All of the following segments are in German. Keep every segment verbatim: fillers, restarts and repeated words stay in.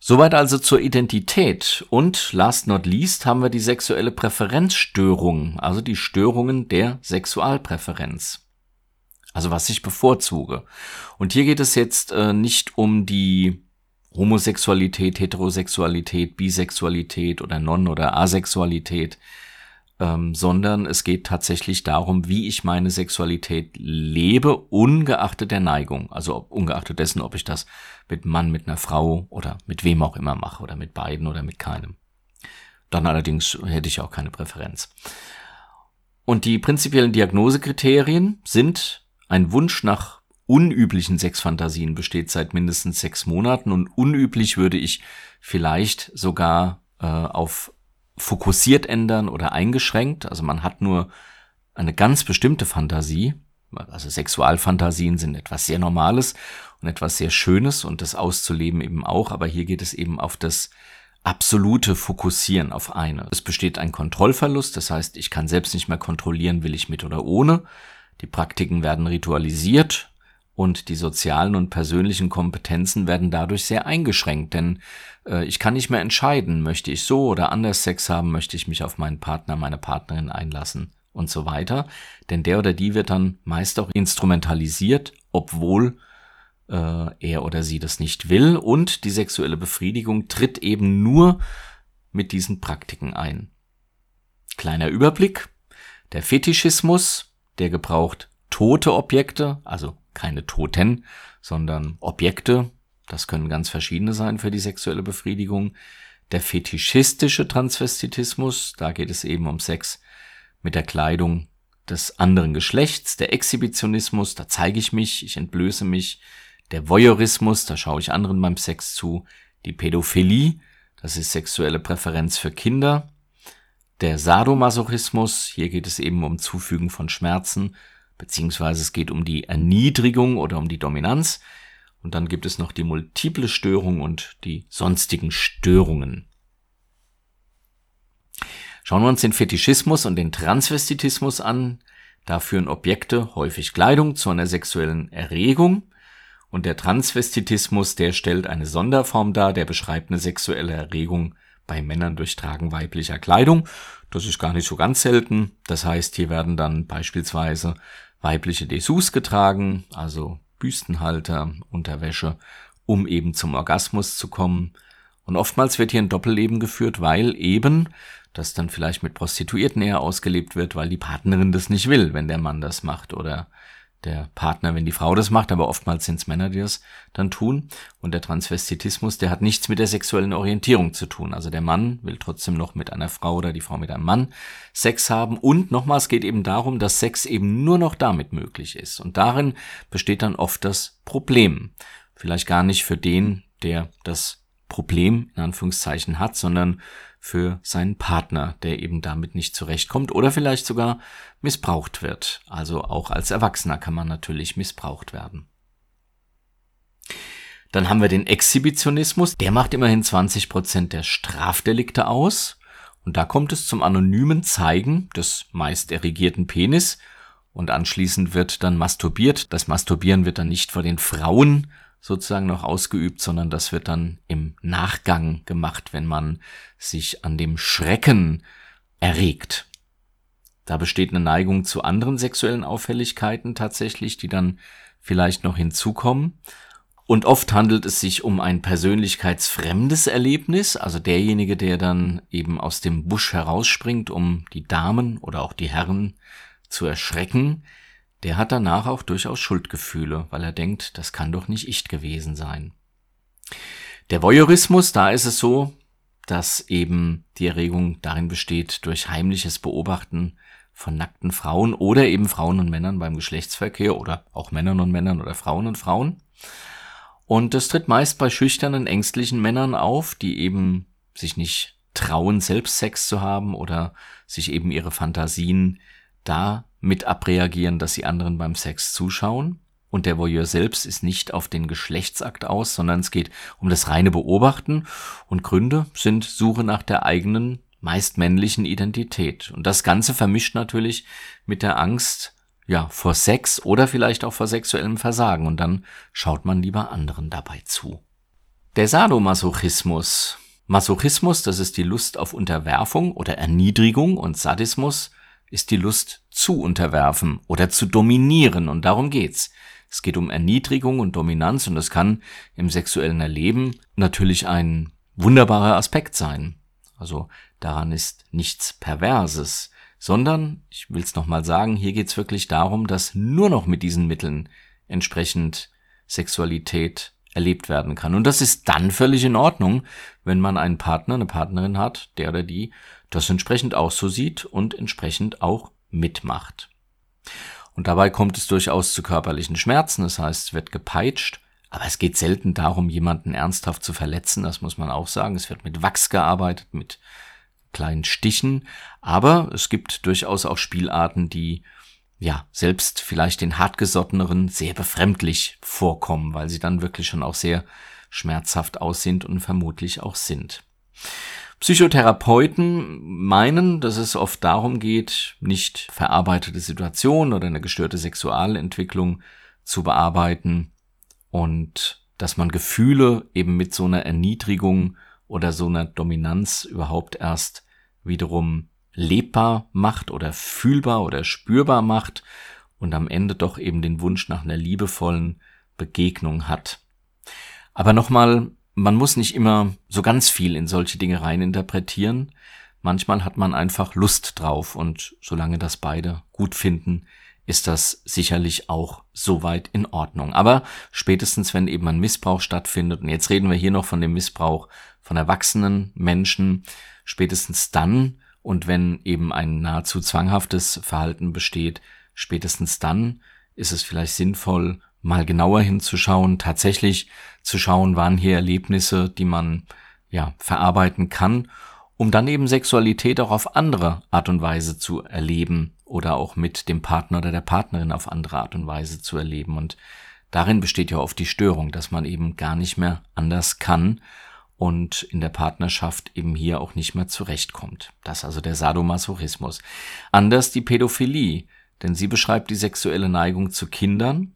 Soweit also zur Identität. Und last not least haben wir die sexuelle Präferenzstörung, also die Störungen der Sexualpräferenz. Also was ich bevorzuge. Und hier geht es jetzt äh, nicht um die Homosexualität, Heterosexualität, Bisexualität oder Non- oder Asexualität, ähm, sondern es geht tatsächlich darum, wie ich meine Sexualität lebe, ungeachtet der Neigung. Also ob, ungeachtet dessen, ob ich das mit einem Mann, mit einer Frau oder mit wem auch immer mache oder mit beiden oder mit keinem. Dann allerdings hätte ich auch keine Präferenz. Und die prinzipiellen Diagnosekriterien sind: ein Wunsch nach unüblichen Sexfantasien besteht seit mindestens sechs Monaten und unüblich würde ich vielleicht sogar äh, auf fokussiert ändern oder eingeschränkt. Also man hat nur eine ganz bestimmte Fantasie. Also Sexualfantasien sind etwas sehr Normales und etwas sehr Schönes und das auszuleben eben auch. Aber hier geht es eben auf das absolute Fokussieren auf eine. Es besteht ein Kontrollverlust, das heißt, ich kann selbst nicht mehr kontrollieren, will ich mit oder ohne. Die Praktiken werden ritualisiert und die sozialen und persönlichen Kompetenzen werden dadurch sehr eingeschränkt, denn äh, ich kann nicht mehr entscheiden, möchte ich so oder anders Sex haben, möchte ich mich auf meinen Partner, meine Partnerin einlassen und so weiter, denn der oder die wird dann meist auch instrumentalisiert, obwohl äh, er oder sie das nicht will, und die sexuelle Befriedigung tritt eben nur mit diesen Praktiken ein. Kleiner Überblick: der Fetischismus, der gebraucht tote Objekte, also keine Toten, sondern Objekte. Das können ganz verschiedene sein für die sexuelle Befriedigung. Der fetischistische Transvestitismus, da geht es eben um Sex mit der Kleidung des anderen Geschlechts. Der Exhibitionismus, da zeige ich mich, ich entblöße mich. Der Voyeurismus, da schaue ich anderen beim Sex zu. Die Pädophilie, das ist sexuelle Präferenz für Kinder. Der Sadomasochismus, hier geht es eben um Zufügen von Schmerzen, beziehungsweise es geht um die Erniedrigung oder um die Dominanz. Und dann gibt es noch die multiple Störung und die sonstigen Störungen. Schauen wir uns den Fetischismus und den Transvestitismus an. Da führen Objekte, häufig Kleidung, zu einer sexuellen Erregung. Und der Transvestitismus, der stellt eine Sonderform dar, der beschreibt eine sexuelle Erregung bei Männern durch Tragen weiblicher Kleidung. Das ist gar nicht so ganz selten. Das heißt, hier werden dann beispielsweise weibliche Dessous getragen, also Büstenhalter, Unterwäsche, um eben zum Orgasmus zu kommen. Und oftmals wird hier ein Doppelleben geführt, weil eben das dann vielleicht mit Prostituierten eher ausgelebt wird, weil die Partnerin das nicht will, wenn der Mann das macht, oder der Partner, wenn die Frau das macht, aber oftmals sind es Männer, die das dann tun. Und der Transvestitismus, der hat nichts mit der sexuellen Orientierung zu tun. Also der Mann will trotzdem noch mit einer Frau oder die Frau mit einem Mann Sex haben. Und nochmal, es geht eben darum, dass Sex eben nur noch damit möglich ist. Und darin besteht dann oft das Problem. Vielleicht gar nicht für den, der das Problem in Anführungszeichen hat, sondern für seinen Partner, der eben damit nicht zurechtkommt oder vielleicht sogar missbraucht wird. Also auch als Erwachsener kann man natürlich missbraucht werden. Dann haben wir den Exhibitionismus. Der macht immerhin zwanzig Prozent der Strafdelikte aus. Und da kommt es zum anonymen Zeigen des meist erregierten Penis. Und anschließend wird dann masturbiert. Das Masturbieren wird dann nicht vor den Frauen sozusagen noch ausgeübt, sondern das wird dann im Nachgang gemacht, wenn man sich an dem Schrecken erregt. Da besteht eine Neigung zu anderen sexuellen Auffälligkeiten tatsächlich, die dann vielleicht noch hinzukommen. Und oft handelt es sich um ein persönlichkeitsfremdes Erlebnis, also derjenige, der dann eben aus dem Busch herausspringt, um die Damen oder auch die Herren zu erschrecken, der hat danach auch durchaus Schuldgefühle, weil er denkt, das kann doch nicht ich gewesen sein. Der Voyeurismus, da ist es so, dass eben die Erregung darin besteht, durch heimliches Beobachten von nackten Frauen oder eben Frauen und Männern beim Geschlechtsverkehr oder auch Männern und Männern oder Frauen und Frauen. Und das tritt meist bei schüchternen, ängstlichen Männern auf, die eben sich nicht trauen, selbst Sex zu haben oder sich eben ihre Fantasien da mit abreagieren, dass sie anderen beim Sex zuschauen. Und der Voyeur selbst ist nicht auf den Geschlechtsakt aus, sondern es geht um das reine Beobachten. Und Gründe sind Suche nach der eigenen, meist männlichen Identität. Und das Ganze vermischt natürlich mit der Angst, ja, vor Sex oder vielleicht auch vor sexuellem Versagen. Und dann schaut man lieber anderen dabei zu. Der Sadomasochismus. Masochismus, das ist die Lust auf Unterwerfung oder Erniedrigung, und Sadismus ist die Lust zu unterwerfen oder zu dominieren, und darum geht's. Es geht um Erniedrigung und Dominanz, und das kann im sexuellen Erleben natürlich ein wunderbarer Aspekt sein. Also daran ist nichts Perverses, sondern, ich will es nochmal sagen, hier geht's wirklich darum, dass nur noch mit diesen Mitteln entsprechend Sexualität erlebt werden kann. Und das ist dann völlig in Ordnung, wenn man einen Partner, eine Partnerin hat, der oder die das entsprechend auch so sieht und entsprechend auch mitmacht. Und dabei kommt es durchaus zu körperlichen Schmerzen, das heißt, es wird gepeitscht, aber es geht selten darum, jemanden ernsthaft zu verletzen, das muss man auch sagen. Es wird mit Wachs gearbeitet, mit kleinen Stichen, aber es gibt durchaus auch Spielarten, die ja selbst vielleicht den Hartgesotteneren sehr befremdlich vorkommen, weil sie dann wirklich schon auch sehr schmerzhaft aussehen und vermutlich auch sind. Psychotherapeuten meinen, dass es oft darum geht, nicht verarbeitete Situationen oder eine gestörte Sexualentwicklung zu bearbeiten und dass man Gefühle eben mit so einer Erniedrigung oder so einer Dominanz überhaupt erst wiederum lebbar macht oder fühlbar oder spürbar macht und am Ende doch eben den Wunsch nach einer liebevollen Begegnung hat. Aber nochmal, man muss nicht immer so ganz viel in solche Dinge reininterpretieren. Manchmal hat man einfach Lust drauf, und solange das beide gut finden, ist das sicherlich auch soweit in Ordnung. Aber spätestens, wenn eben ein Missbrauch stattfindet, und jetzt reden wir hier noch von dem Missbrauch von erwachsenen Menschen, spätestens dann, und wenn eben ein nahezu zwanghaftes Verhalten besteht, spätestens dann ist es vielleicht sinnvoll, mal genauer hinzuschauen, tatsächlich zu schauen, waren hier Erlebnisse, die man ja verarbeiten kann, um dann eben Sexualität auch auf andere Art und Weise zu erleben oder auch mit dem Partner oder der Partnerin auf andere Art und Weise zu erleben. Und darin besteht ja oft die Störung, dass man eben gar nicht mehr anders kann und in der Partnerschaft eben hier auch nicht mehr zurechtkommt. Das ist also der Sadomasochismus. Anders die Pädophilie, denn sie beschreibt die sexuelle Neigung zu Kindern.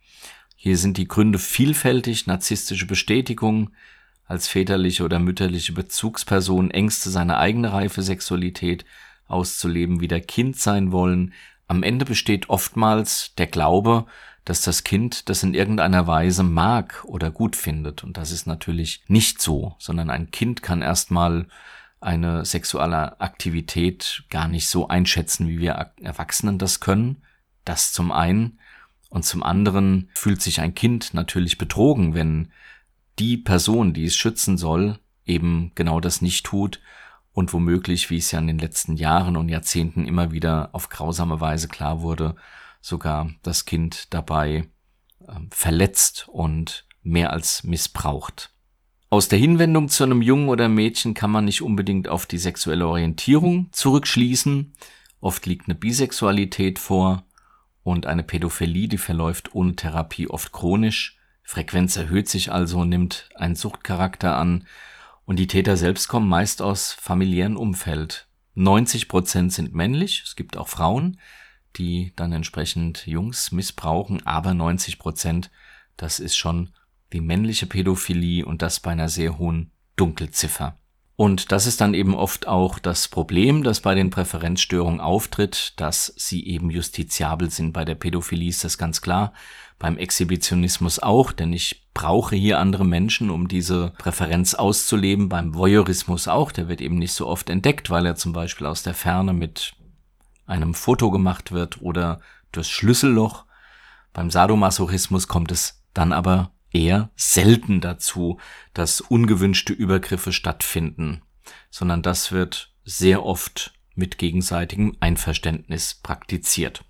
Hier sind die Gründe vielfältig: narzisstische Bestätigung als väterliche oder mütterliche Bezugsperson, Ängste, seine eigene reife Sexualität auszuleben, wieder Kind sein wollen. Am Ende besteht oftmals der Glaube, dass das Kind das in irgendeiner Weise mag oder gut findet. Und das ist natürlich nicht so, sondern ein Kind kann erstmal eine sexuelle Aktivität gar nicht so einschätzen, wie wir Erwachsenen das können. Das zum einen. Und zum anderen fühlt sich ein Kind natürlich betrogen, wenn die Person, die es schützen soll, eben genau das nicht tut und womöglich, wie es ja in den letzten Jahren und Jahrzehnten immer wieder auf grausame Weise klar wurde, sogar das Kind dabei äh, verletzt und mehr als missbraucht. Aus der Hinwendung zu einem Jungen oder Mädchen kann man nicht unbedingt auf die sexuelle Orientierung zurückschließen. Oft liegt eine Bisexualität vor und eine Pädophilie, die verläuft ohne Therapie oft chronisch. Frequenz erhöht sich also, nimmt einen Suchtcharakter an, und die Täter selbst kommen meist aus familiären Umfeld. neunzig Prozent sind männlich, es gibt auch Frauen, die dann entsprechend Jungs missbrauchen, aber neunzig Prozent, das ist schon die männliche Pädophilie, und das bei einer sehr hohen Dunkelziffer. Und das ist dann eben oft auch das Problem, das bei den Präferenzstörungen auftritt, dass sie eben justiziabel sind. Bei der Pädophilie ist das ganz klar, beim Exhibitionismus auch, denn ich brauche hier andere Menschen, um diese Präferenz auszuleben. Beim Voyeurismus auch, der wird eben nicht so oft entdeckt, weil er zum Beispiel aus der Ferne mit einem Foto gemacht wird oder durchs Schlüsselloch. Beim Sadomasochismus kommt es dann aber eher selten dazu, dass ungewünschte Übergriffe stattfinden, sondern das wird sehr oft mit gegenseitigem Einverständnis praktiziert.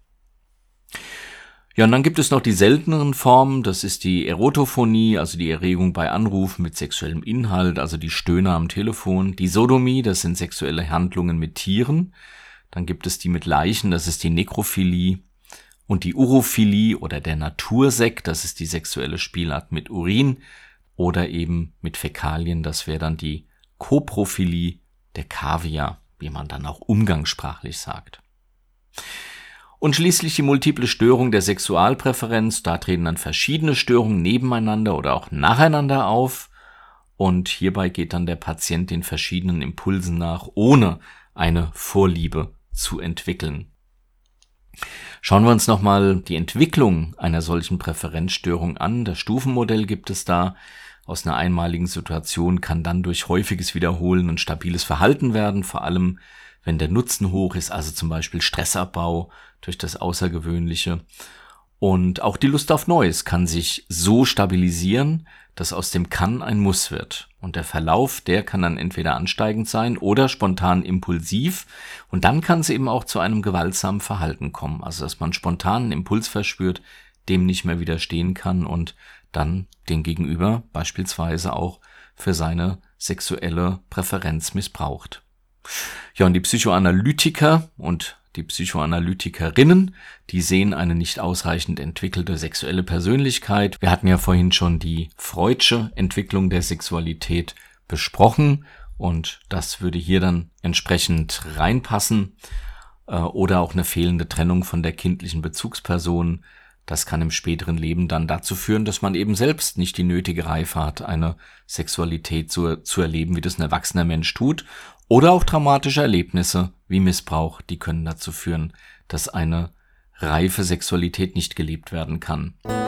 Ja, und dann gibt es noch die selteneren Formen, das ist die Erotophonie, also die Erregung bei Anrufen mit sexuellem Inhalt, also die Stöhner am Telefon, die Sodomie, das sind sexuelle Handlungen mit Tieren, dann gibt es die mit Leichen, das ist die Nekrophilie, und die Urophilie oder der Natursekt, das ist die sexuelle Spielart mit Urin oder eben mit Fäkalien, das wäre dann die Koprophilie, der Kaviar, wie man dann auch umgangssprachlich sagt. Und schließlich die multiple Störung der Sexualpräferenz, da treten dann verschiedene Störungen nebeneinander oder auch nacheinander auf und hierbei geht dann der Patient den verschiedenen Impulsen nach, ohne eine Vorliebe zu entwickeln. Schauen wir uns nochmal die Entwicklung einer solchen Präferenzstörung an. Das Stufenmodell gibt es da. Aus einer einmaligen Situation kann dann durch häufiges Wiederholen ein stabiles Verhalten werden, vor allem wenn der Nutzen hoch ist, also zum Beispiel Stressabbau durch das Außergewöhnliche. Und auch die Lust auf Neues kann sich so stabilisieren, dass aus dem Kann ein Muss wird. Und der Verlauf, der kann dann entweder ansteigend sein oder spontan impulsiv. Und dann kann es eben auch zu einem gewaltsamen Verhalten kommen. Also dass man spontan einen Impuls verspürt, dem nicht mehr widerstehen kann und dann den Gegenüber beispielsweise auch für seine sexuelle Präferenz missbraucht. Ja, und die Psychoanalytiker und die Psychoanalytikerinnen, die sehen eine nicht ausreichend entwickelte sexuelle Persönlichkeit. Wir hatten ja vorhin schon die Freudsche Entwicklung der Sexualität besprochen und das würde hier dann entsprechend reinpassen. Äh, oder auch eine fehlende Trennung von der kindlichen Bezugsperson. Das kann im späteren Leben dann dazu führen, dass man eben selbst nicht die nötige Reife hat, eine Sexualität zu, zu erleben, wie das ein erwachsener Mensch tut. Oder auch traumatische Erlebnisse wie Missbrauch, die können dazu führen, dass eine reife Sexualität nicht gelebt werden kann.